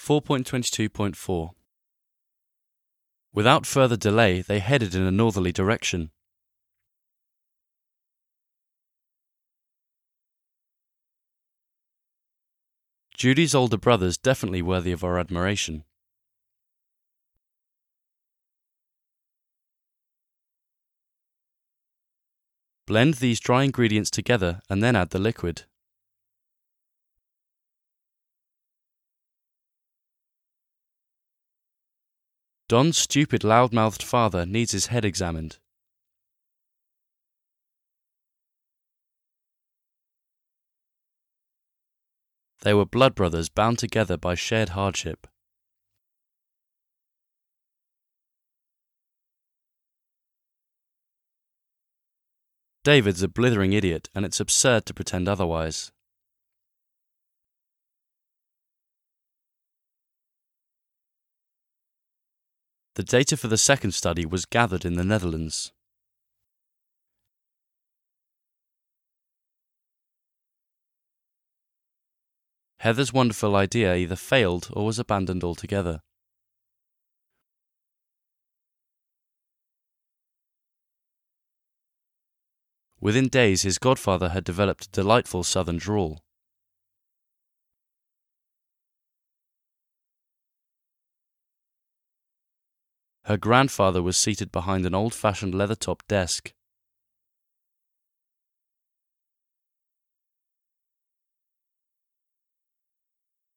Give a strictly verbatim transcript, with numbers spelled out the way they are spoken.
four point twenty-two point four. Without further delay, they headed in a northerly direction. Judy's older brother's definitely worthy of our admiration. Blend these dry ingredients together and then add the liquid. Don's stupid, loud-mouthed father needs his head examined. They were blood brothers bound together by shared hardship. David's a blithering idiot, and it's absurd to pretend otherwise. The data for the second study was gathered in the Netherlands. Heather's wonderful idea either failed or was abandoned altogether. Within days, his godfather had developed a delightful southern drawl. Her grandfather was seated behind an old-fashioned leather-topped desk.